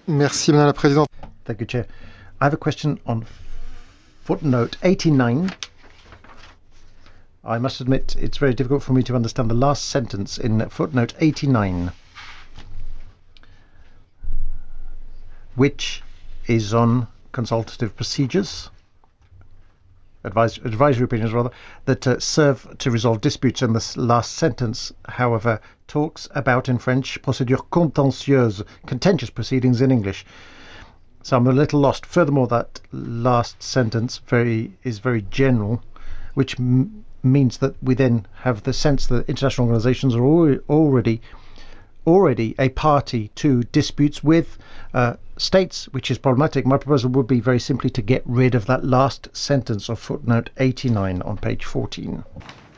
Merci, Madame la Présidente. Thank you, Chair. I have a question on footnote 89. I must admit it's very difficult for me to understand the last sentence in footnote 89, which is on consultative procedures, advisory opinions rather, that serve to resolve disputes. And this last sentence, however, talks about, in French, procédure contentieuse, contentious proceedings in English. So I'm a little lost. Furthermore, that last sentence is very general, which means that we then have the sense that international organizations are already a party to disputes with states, which is problematic. My proposal would be very simply to get rid of that last sentence of footnote 89 on page 14.